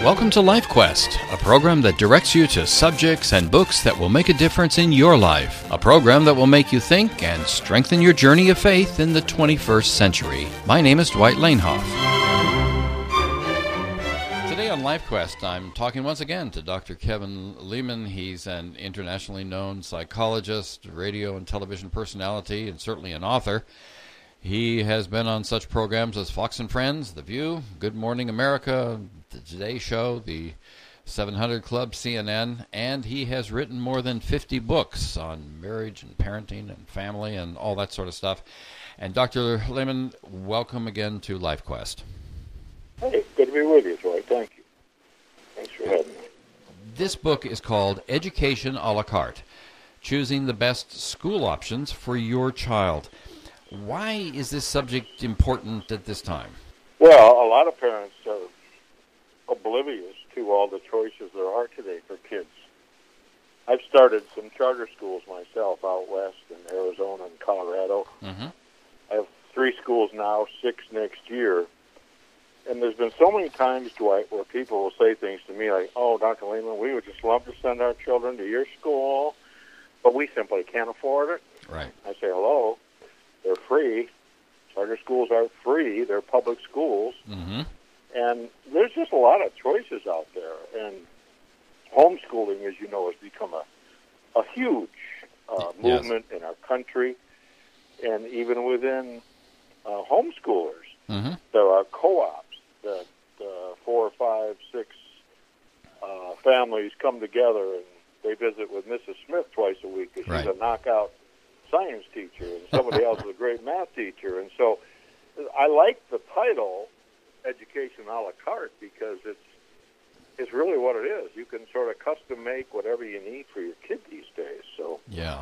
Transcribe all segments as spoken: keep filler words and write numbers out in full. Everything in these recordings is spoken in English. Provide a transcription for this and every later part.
Welcome to LifeQuest, a program that directs you to subjects and books that will make a difference in your life. A program that will make you think and strengthen your journey of faith in the twenty-first century. My name is Dwight Lanehoff. Today on LifeQuest, I'm talking once again to Doctor Kevin Leman. He's an internationally known psychologist, radio and television personality, and certainly an author. He has been on such programs as Fox and Friends, The View, Good Morning America, The Today Show, The seven hundred Club, C N N, and he has written more than fifty books on marriage and parenting and family and all that sort of stuff. And Doctor Leman, welcome again to LifeQuest. Hey, good to be with you, Troy. Thank you. Thanks for having me. This book is called Education a la carte, Choosing the Best School Options for Your Child. Why is this subject important at this time? Well, a lot of parents are oblivious to all the choices there are today for kids. I've started some charter schools myself out west in Arizona and Colorado. Mm-hmm. I have three schools now, six next year. And there's been so many times, Dwight, where people will say things to me like, oh, Doctor Lehman, we would just love to send our children to your school, but we simply can't afford it. Right. I say, hello. They're free. Charter schools are free. They're public schools. Mm-hmm. And there's just a lot of choices out there. And homeschooling, as you know, has become a, a huge uh, movement yes. in our country. And even within uh, homeschoolers, mm-hmm. there are co-ops that uh, four, five, six uh, families come together and they visit with Missus Smith twice a week because right. she's a knockout science teacher, and somebody else is a great math teacher. And so I like the title, Education a la carte, because it's it's really what it is. You can sort of custom make whatever you need for your kid these days. So yeah,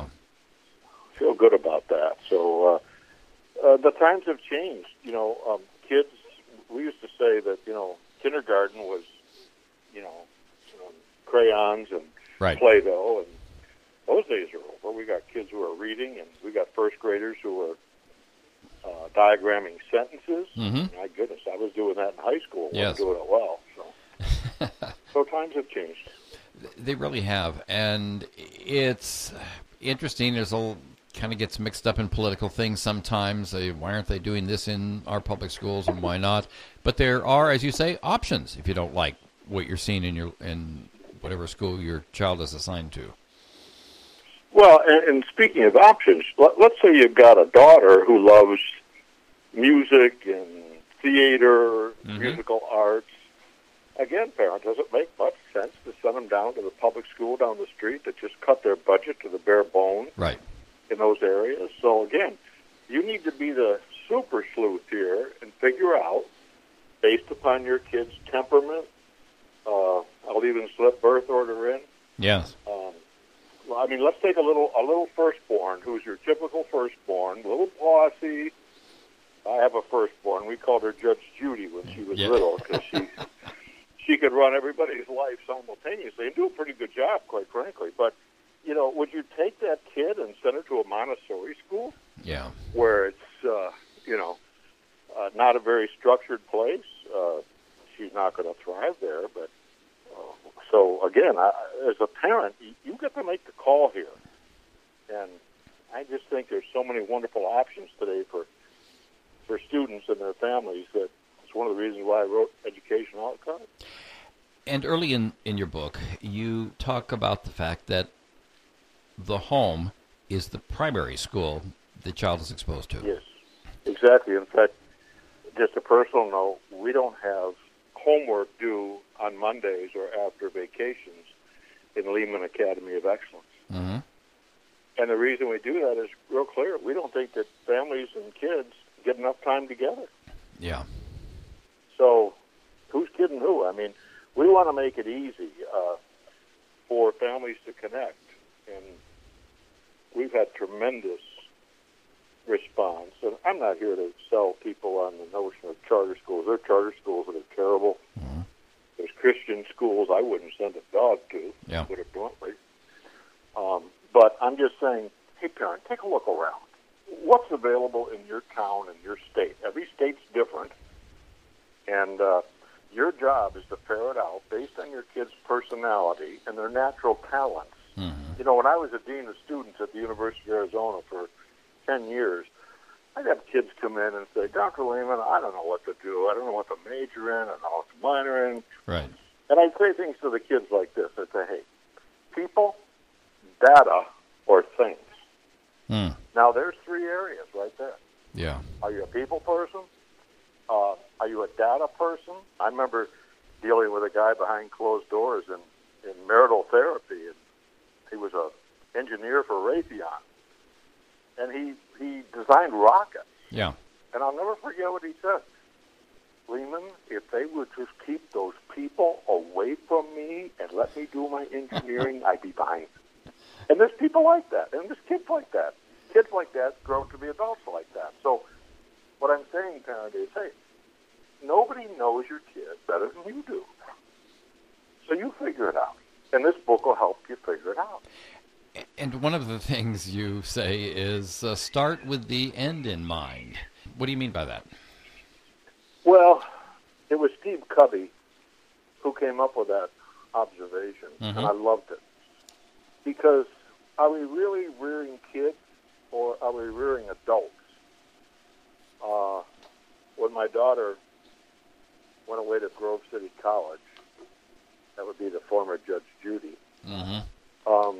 I feel good about that. So uh, uh, the times have changed. You know, um, kids, we used to say that, you know, kindergarten was, you know, um, crayons and right. Play-Doh, and those days are over. We got kids who are reading, and we got first graders who are uh, diagramming sentences. Mm-hmm. My goodness, I was doing that in high school. Yes. Wasn't doing it well. So. so times have changed. They really have, and it's interesting. There's a kind of gets mixed up in political things sometimes. They, why aren't they doing this in our public schools, and why not? But there are, as you say, options if you don't like what you're seeing in your in whatever school your child is assigned to. Well, and, and speaking of options, let, let's say you've got a daughter who loves music and theater, mm-hmm. musical arts. Again, parent, does it make much sense to send them down to the public school down the street that just cut their budget to the bare bone right. in those areas? So, again, you need to be the super sleuth here and figure out, based upon your kid's temperament, uh, I'll even slip birth order in. Yes. Um, I mean, let's take a little a little firstborn who's your typical firstborn, a little bossy. I have a firstborn. We called her Judge Judy when she was yeah. little because she she could run everybody's life simultaneously and do a pretty good job, quite frankly. But, you know, would you take that kid and send her to a Montessori school? Yeah. Where it's, uh, you know, uh, not a very structured place. Uh, she's not going to thrive there, but so, again, I, as a parent, you, you get to make the call here. And I just think there's so many wonderful options today for for students and their families that it's one of the reasons why I wrote Education a la carte. And early in, in your book, you talk about the fact that the home is the primary school the child is exposed to. Yes, exactly. In fact, just a personal note, we don't have homework due on Mondays or after vacations in Lehman Academy of Excellence. Mm-hmm. And the reason we do that is real clear. We don't think that families and kids get enough time together. Yeah. So who's kidding who? I mean, we want to make it easy uh, for families to connect. And we've had tremendous response. And I'm not here to sell people on the notion of charter schools. There are charter schools that are terrible. Mm-hmm. There's Christian schools I wouldn't send a dog to, yeah. put it bluntly. Um, but I'm just saying, hey, parent, take a look around. What's available in your town and your state? Every state's different. And uh, your job is to ferret out, based personality and their natural talents. Mm-hmm. You know, when I was a dean of students at the University of Arizona for ten years, I'd have kids come in and say, Doctor Lehman, I don't know what to do. I don't know what to major in. I don't know what to minor in. Right. And I'd say things to the kids like this. I'd say, hey, people, data, or things. Mm. Now, there's three areas right there. Yeah. Are you a people person? Uh, are you a data person? I remember dealing with a guy behind closed doors in, in marital therapy, and he was an engineer for Raytheon. And he, he designed rockets. Yeah. And I'll never forget what he said. Lehman, if they would just keep those people away from me and let me do my engineering, I'd be fine. And there's people like that. And there's kids like that. Kids like that grow to be adults like that. So what I'm saying, parent, is, hey, nobody knows your kid better than you do. So you figure it out. And this book will help you figure it out. And one of the things you say is uh, start with the end in mind. What do you mean by that? Well, it was Steve Covey who came up with that observation, mm-hmm. and I loved it. Because are we really rearing kids or are we rearing adults? Uh, when my daughter went away to Grove City College, that would be the former Judge Judy, mm-hmm. um,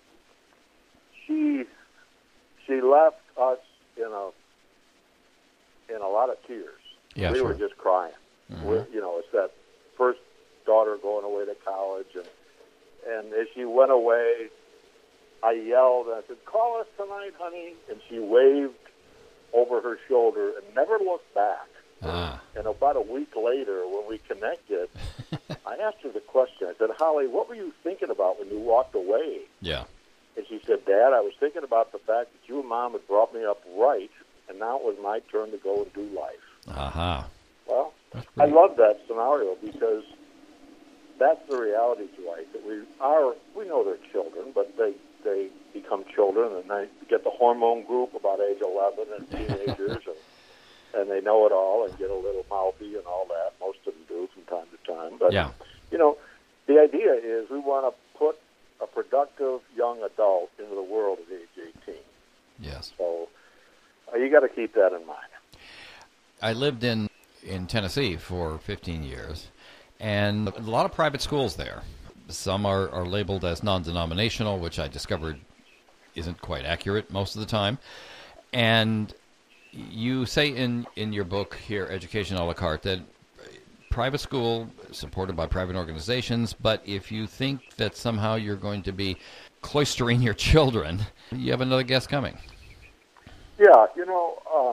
she she left us in a in a lot of tears. Yeah, we sure. were just crying. Mm-hmm. We're, you know, it's that first daughter going away to college, and and as she went away, I yelled and I said, "Call us tonight, honey," and she waved over her shoulder and never looked back. Ah. And about a week later, when we connected, I asked her the question. I said, "Holly, what were you thinking about when you walked away?" Yeah. And she said, "Dad, I was thinking about the fact that you and Mom had brought me up right, and now it was my turn to go and do life." Uh-huh. Well, I love that scenario because that's the reality to life. That we are, we know they're children, but they, they become children, and they get the hormone group about age eleven and teenagers, and, and they know it all and get a little mouthy and all that. Most of them do from time to time. But, yeah. you know, the idea is we want to put a productive young adult into the world at age eighteen. Yes. So uh, you got to keep that in mind. I lived in, in Tennessee for fifteen years, and a lot of private schools there. Some are, are labeled as non-denominational, which I discovered isn't quite accurate most of the time. And you say in, in your book here, Education a la carte, that private school supported by private organizations, but if you think that somehow you're going to be cloistering your children, you have another guest coming. Yeah, you know, um,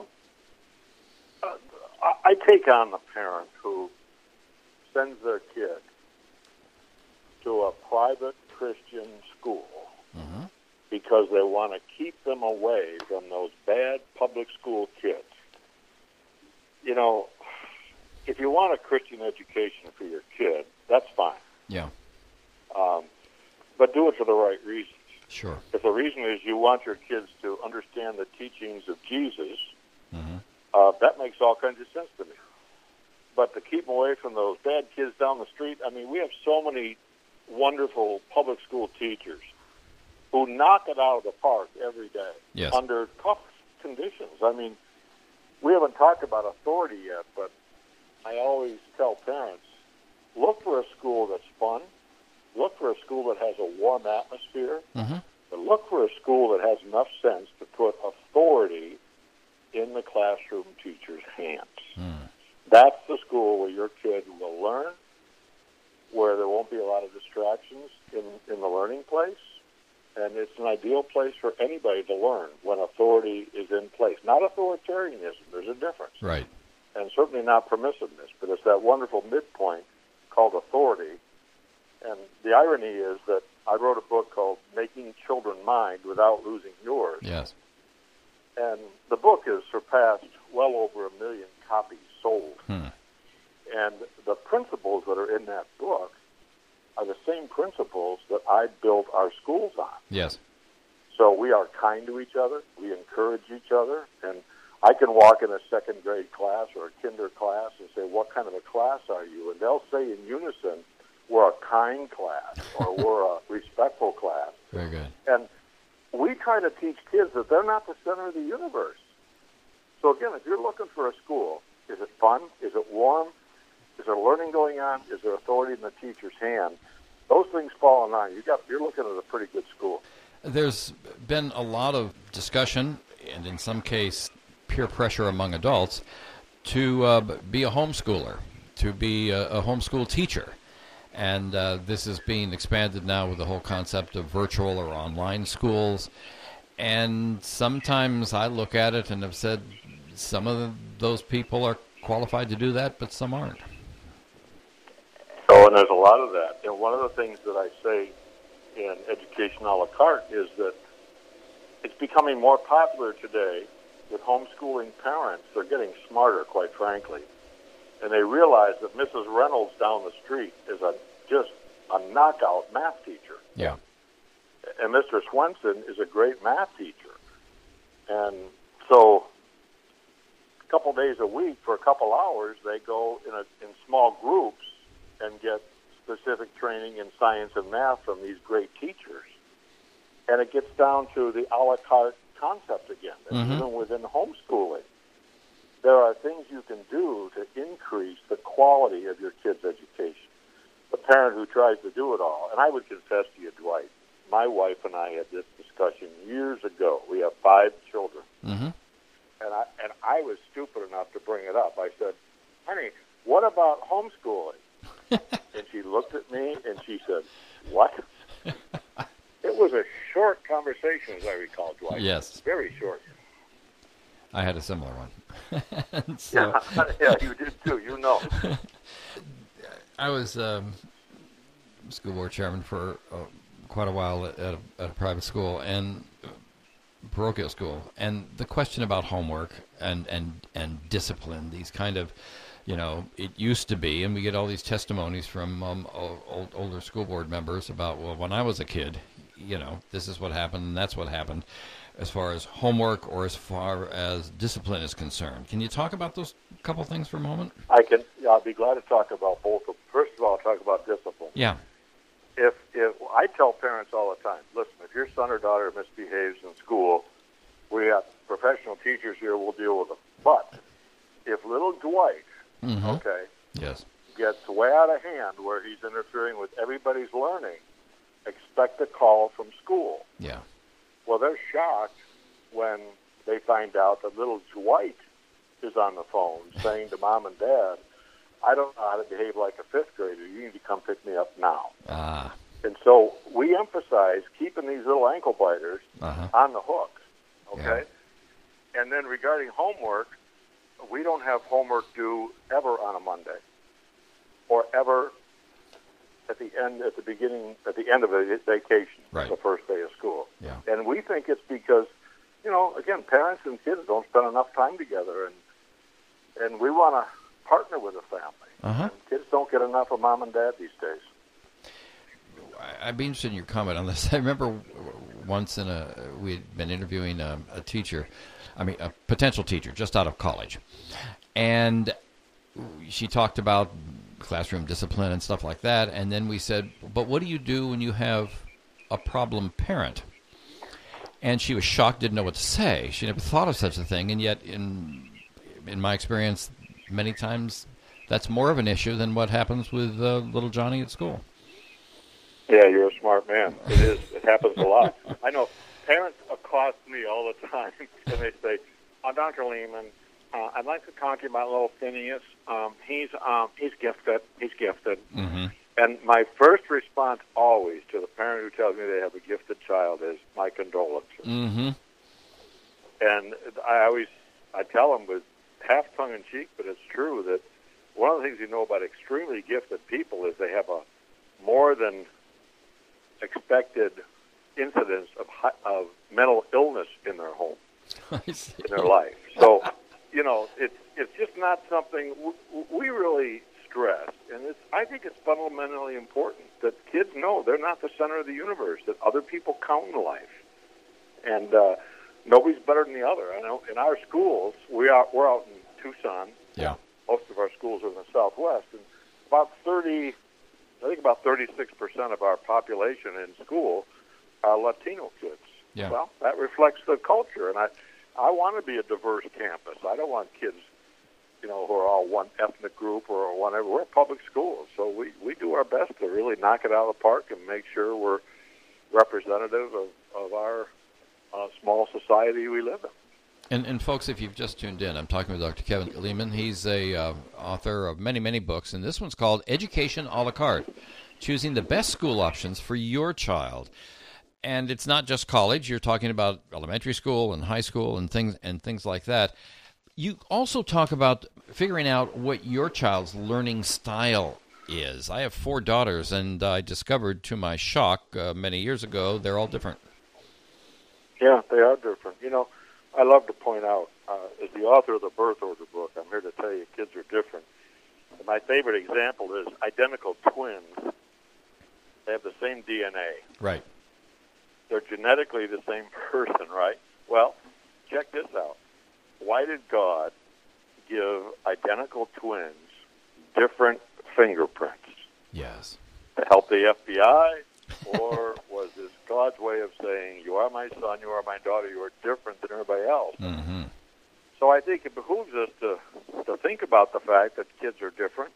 I take on the parent who sends their kid to a private Christian school mm-hmm. because they want to keep them away from those bad public school kids. You know, if you want a Christian education for your kid, that's fine. Yeah. Um, but do it for the right reasons. Sure. If the reason is you want your kids to understand the teachings of Jesus, mm-hmm. Uh, that makes all kinds of sense to me. But to keep them away from those bad kids down the street, I mean, we have so many wonderful public school teachers who knock it out of the park every day yes. under tough conditions. I mean, we haven't talked about authority yet, but I always tell parents, look for a school that's fun, look for a school that has a warm atmosphere, mm-hmm. but look for a school that has enough sense to put authority in the classroom teacher's hands. Mm. That's the school where your kid will learn, where there won't be a lot of distractions in, in the learning place, and it's an ideal place for anybody to learn when authority is in place. Not authoritarianism, there's a difference. Right. And certainly not permissiveness, but it's that wonderful midpoint called authority. And the irony is that I wrote a book called Making Children Mind Without Losing Yours. Yes. And the book has surpassed well over a million copies sold. Hmm. And the principles that are in that book are the same principles that I built our schools on. Yes. So we are kind to each other. We encourage each other. And I can walk in a second grade class or a kinder class and say, what kind of a class are you? And they'll say in unison, we're a kind class or we're a respectful class. Very good. And we try to teach kids that they're not the center of the universe. So again, if you're looking for a school, is it fun? Is it warm? Is there learning going on? Is there authority in the teacher's hand? Those things fall in line. You got, you're looking at a pretty good school. There's been a lot of discussion, and in some case, peer pressure among adults, to uh, be a homeschooler, to be a, a homeschool teacher. And uh, this is being expanded now with the whole concept of virtual or online schools. And sometimes I look at it and have said some of the, those people are qualified to do that, but some aren't. Oh, and there's a lot of that. And one of the things that I say in Education a la carte is that it's becoming more popular today with homeschooling parents. They're getting smarter, quite frankly. And they realize that Missus Reynolds down the street is a just a knockout math teacher. Yeah. And Mister Swenson is a great math teacher. And so a couple days a week for a couple hours, they go in, a, in small groups and get specific training in science and math from these great teachers. And it gets down to the a la carte concept again. And mm-hmm. even within homeschooling, there are things you can do to increase the quality of your kid's education. The parent who tries to do it all, and I would confess to you, Dwight, my wife and I had this discussion years ago. We have five children. Mm-hmm. And I and I was stupid enough to bring it up. I said, honey, what about homeschooling? And she looked at me and she said, what? It was a short conversation, as I recall, Dwight. Yes. Very short. I had a similar one. so, yeah, yeah, you did too, you know. I was um, school board chairman for uh, quite a while at, at, a, at a private school and uh, parochial school, and the question about homework and, and, and discipline, these kind of, you know, it used to be, and we get all these testimonies from um, old, older school board members about, well, when I was a kid, you know, this is what happened and that's what happened as far as homework or as far as discipline is concerned. Can you talk about those couple things for a moment? I can. Yeah, I'll be glad to talk about both of them. First of all, I'll talk about discipline. Yeah. If if I tell parents all the time, listen, if your son or daughter misbehaves in school, we have professional teachers here. We'll deal with them. But if little Dwight, mm-hmm. okay, yes, gets way out of hand where he's interfering with everybody's learning, expect a call from school. Yeah. Well, they're shocked when they find out that little Dwight is on the phone saying to mom and dad, I don't know how to behave like a fifth grader. You need to come pick me up now. Ah. And so we emphasize keeping these little ankle biters uh-huh. on the hook, okay? Yeah. And then regarding homework, we don't have homework due ever on a Monday or ever at the end, at the beginning, at the end of a vacation, right. the first day of school. Yeah. And we think it's because, you know, again, parents and kids don't spend enough time together, and and we want to partner with the family. Uh-huh. And kids don't get enough of mom and dad these days. I'd be interested in your comment on this. I remember once in a we had been interviewing a, a teacher, I mean a potential teacher just out of college, and she talked about classroom discipline and stuff like that, and then we said, but what do you do when you have a problem parent? And she was shocked, didn't know what to say. She never thought of such a thing, and yet in in my experience, many times that's more of an issue than what happens with uh, little Johnny at school. Yeah, you're a smart man. It is. It happens a lot. I know parents accost me all the time, and they say, oh, Doctor Lehman, uh, I'd like to talk to you about little Phineas. Um, he's um, he's gifted. He's gifted. Mm-hmm. And my first response always to the parent who tells me they have a gifted child is my condolences. Mm-hmm. And I always, I tell them with half tongue-in-cheek, but it's true, that one of the things you know about extremely gifted people is they have a more than expected incidence of of mental illness in their home, in their life. So, you know, it's it's just not something we, we really stress, and it's, I think it's fundamentally important that kids know they're not the center of the universe, that other people count in life, and uh, nobody's better than the other. I know in our schools, we are we're out in Tucson. Yeah. Most of our schools are in the Southwest, and about thirty, I think think about thirty-six percent of our population in school are Latino kids. Yeah. Well, that reflects the culture, and I, I want to be a diverse campus. I don't want kids, you know, who are all one ethnic group or whatever. We're a public school, so we, we do our best to really knock it out of the park and make sure we're representative of, of our uh, small society we live in. And, and folks, if you've just tuned in, I'm talking with Doctor Kevin Leman. He's a uh, author of many, many books, and this one's called Education a la carte, Choosing the Best School Options for Your Child. And it's not just college. You're talking about elementary school and high school and things and things like that. You also talk about figuring out what your child's learning style is. I have four daughters, and I discovered to my shock uh, many years ago they're all different. Yeah, they are different. You know, I love to point out, uh, as the author of the birth order book, I'm here to tell you kids are different. And my favorite example is identical twins. They have the same D N A. Right. They're genetically the same person, right? Well, check this out. Why did God give identical twins different fingerprints? Yes. To help the F B I? Or was this God's way of saying, you are my son, you are my daughter, you are different than everybody else? Mm-hmm. So I think it behooves us to, to think about the fact that kids are different,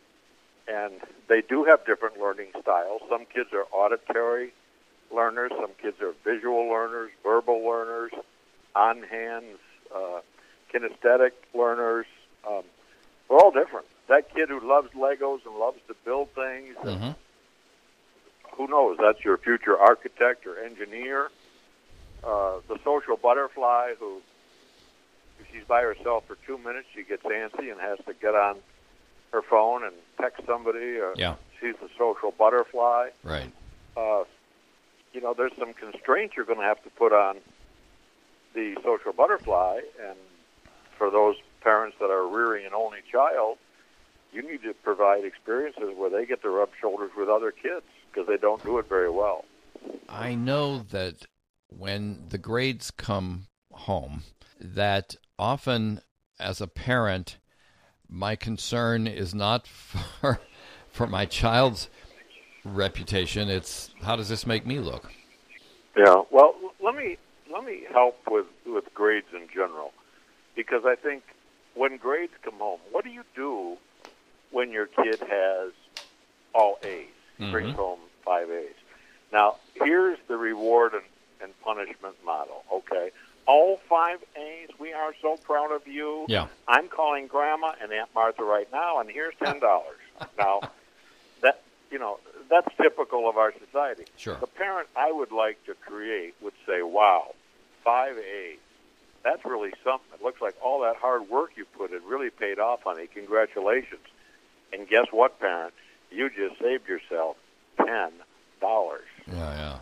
and they do have different learning styles. Some kids are auditory learners, some kids are visual learners, verbal learners, on hands, uh, kinesthetic learners. Um, we're all different. That kid who loves Legos and loves to build things, Mm-hmm. and who knows, that's your future architect or engineer. Uh, the social butterfly who, if she's by herself for two minutes, she gets antsy and has to get on her phone and text somebody. Or Yeah. She's the social butterfly. Right. Uh, you know, there's some constraints you're going to have to put on the social butterfly, and for those parents that are rearing an only child, you need to provide experiences where they get to rub shoulders with other kids, because they don't do it very well. I know that when the grades come home, that often as a parent, my concern is not for for my child's reputation. It's how does this make me look? Yeah. Well, let me let me help with, with grades in general, because I think when grades come home, what do you do when your kid has all A's, mm-hmm. brings home five A's? Now, here's the reward and, and punishment model, okay? All five A's, we are so proud of you. Yeah. I'm calling Grandma and Aunt Martha right now, and here's ten dollars. Now, that you know, that's typical of our society. Sure. The parent I would like to create would say, wow, five A's. That's really something. It looks like all that hard work you put in really paid off, honey. Congratulations. And guess what, parent? You just saved yourself ten dollars. Yeah, yeah.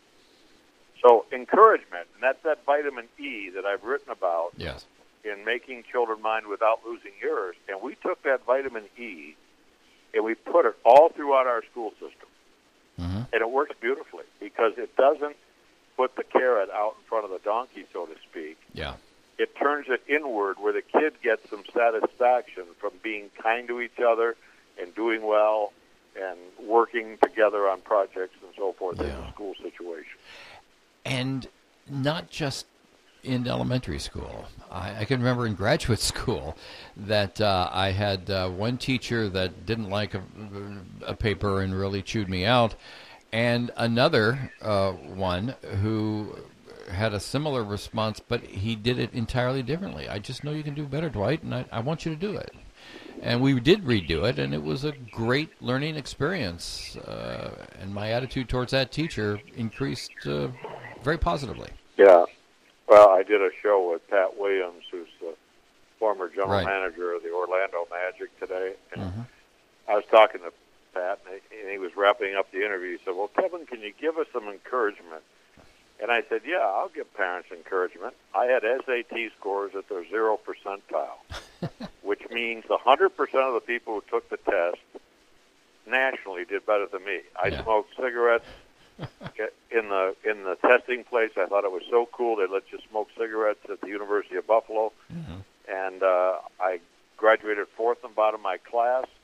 So encouragement, and that's that vitamin E that I've written about Yes. in Making Children Mind Without Losing Yours. And we took that vitamin E and we put it all throughout our school system. Mm-hmm. And it works beautifully because it doesn't put the carrot out in front of the donkey, so to speak. Yeah. It turns it inward where the kid gets some satisfaction from being kind to each other and doing well and working together on projects and so forth Yeah. in the school situation. And not just in elementary school. I, I can remember in graduate school that uh, I had uh, one teacher that didn't like a, a paper and really chewed me out, and another uh, one who had a similar response, but he did it entirely differently. I just know you can do better, Dwight, and I, I want you to do it. And we did redo it, and it was a great learning experience. Uh, and my attitude towards that teacher increased uh, very positively. Yeah. Well, I did a show with Pat Williams, who's the former general Right. manager of the Orlando Magic today. And Mm-hmm. I was talking to Pat, and he, and he was wrapping up the interview. He said, well, Kevin, can you give us some encouragement? And I said, yeah, I'll give parents encouragement. I had S A T scores at their zero percentile, which means one hundred percent of the people who took the test nationally did better than me. I Yeah. smoked cigarettes in the in the testing place. I thought it was so cool they let you smoke cigarettes at the University of Buffalo. Mm-hmm. And uh, I graduated fourth and bottom of my class.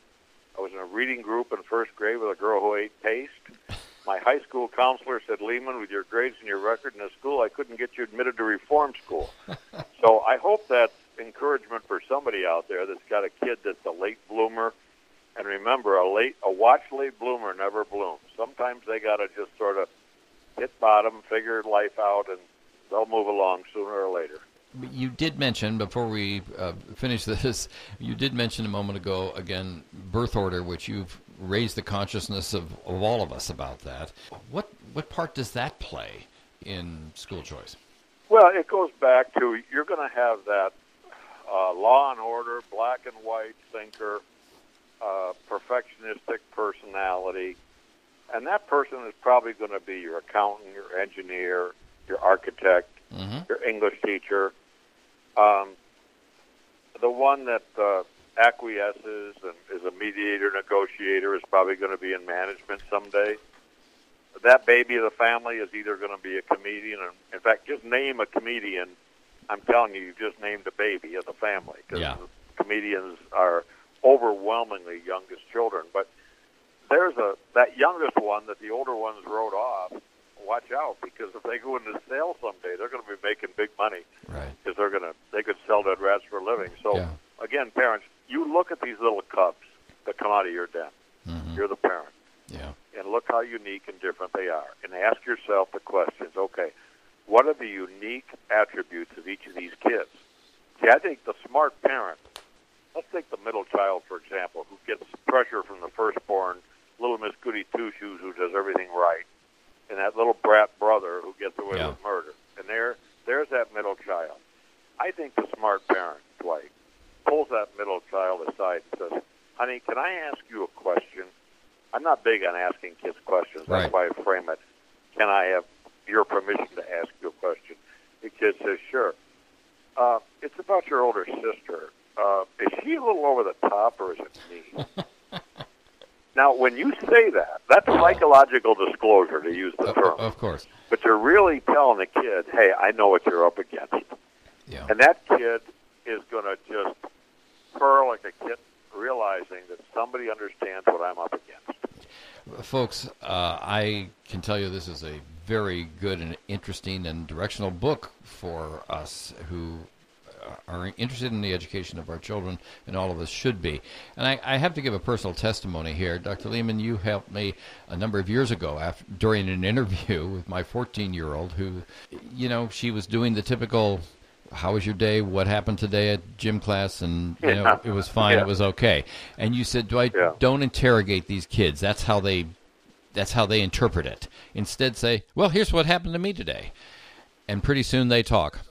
I was in a reading group in first grade with a girl who ate paste. My high school counselor said, Lehman, with your grades and your record in the school, I couldn't get you admitted to reform school. So I hope that's encouragement for somebody out there that's got a kid that's a late bloomer. And remember, a late, a watch late bloomer never blooms. Sometimes they got to just sort of hit bottom, figure life out, and they'll move along sooner or later. You did mention, before we uh, finish this, you did mention a moment ago, again, birth order, which you've raised the consciousness of, of all of us about that. What what part does that play in school choice? Well, it goes back to you're going to have that uh, law and order, black and white thinker, uh, perfectionistic personality, and that person is probably going to be your accountant, your engineer, your architect, mm-hmm. your English teacher, um, the one that uh, acquiesces and is a mediator, negotiator is probably going to be in management someday. That baby of the family is either going to be a comedian, and in fact, just name a comedian. I'm telling you, you just named a baby of the family, because yeah. comedians are overwhelmingly youngest children. But there's a that youngest one that the older ones wrote off. Watch out, because if they go into sales someday, they're going to be making big money. Right. Because they're going to they could sell dead rats for a living. So yeah. again, parents, you look at these little cubs that come out of your den. Mm-hmm. You're the parent. Yeah. And look how unique and different they are. And ask yourself the questions, okay, what are the unique attributes of each of these kids? See, I think the smart parent, let's take the middle child, for example, who gets pressure from the firstborn, little Miss Goody Two-Shoes, who does everything right, and that little brat brother who gets away yeah. with murder. And there, there's that middle child. I think the smart parent, Dwight, pulls that middle child aside and says, honey, can I ask you a question? I'm not big on asking kids questions. That's right. why I frame it. Can I have your permission to ask you a question? The kid says, sure. Uh, it's about your older sister. Uh, is she a little over the top, or is it me? Now, when you say that, that's psychological disclosure, to use the term. Of course. But you're really telling the kid, hey, I know what you're up against. Yeah. And that kid is going to just purr like a kitten, realizing that somebody understands what I'm up against. Folks, uh, I can tell you this is a very good and interesting and directional book for us who are interested in the education of our children, and all of us should be. And I, I have to give a personal testimony here. Doctor Lehman, you helped me a number of years ago after, during an interview with my fourteen-year-old who, you know, she was doing the typical, how was your day, what happened today at gym class, and, you know, it was fine, yeah. it was okay. And you said, Dwight, yeah. don't interrogate these kids. That's how they that's how they interpret it. Instead say, well, here's what happened to me today. And pretty soon they talk.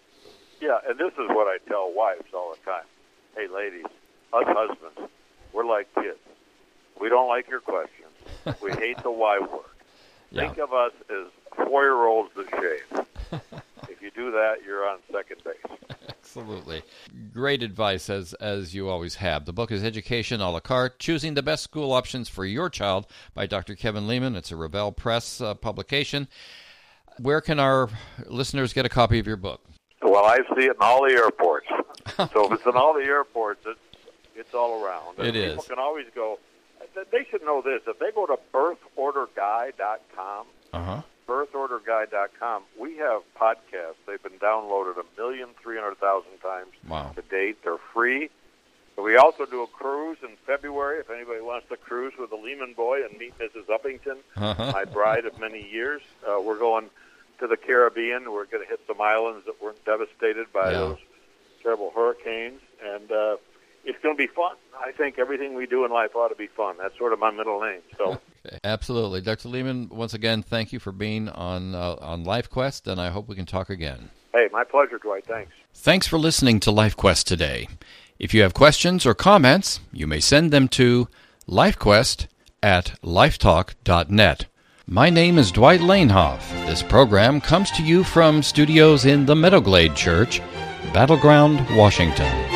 Yeah, and this is what I tell wives all the time. Hey, ladies, us husbands, we're like kids. We don't like your questions. We hate the why word. Yeah. Think of us as four-year-olds that shave. If you do that, you're on second base. Absolutely. Great advice, as as you always have. The book is Education a la carte, Choosing the Best School Options for Your Child by Doctor Kevin Lehman. It's a Revell Press uh, publication. Where can our listeners get a copy of your book? Well, I see it in all the airports. So if it's in all the airports, it's, it's all around. And it people is. People can always go. They should know this. If they go to birth order guy dot com, uh-huh. birth order guy dot com, we have podcasts. They've been downloaded a million three hundred thousand times wow. to date. They're free. We also do a cruise in February. If anybody wants to cruise with the Lehman boy and meet Missus Uppington, uh-huh. my bride of many years, uh, we're going to the Caribbean. We're going to hit some islands that weren't devastated by yeah. those terrible hurricanes, and uh, it's going to be fun. I think everything we do in life ought to be fun. That's sort of my middle name. So, okay. Absolutely, Doctor Lehman. Once again, thank you for being on uh, on LifeQuest, and I hope we can talk again. Hey, my pleasure, Dwight. Thanks. Thanks for listening to LifeQuest today. If you have questions or comments, you may send them to LifeQuest at lifetalk dot net. My name is Dwight Lanehoff. This program comes to you from studios in the Meadowglade Church, Battleground, Washington.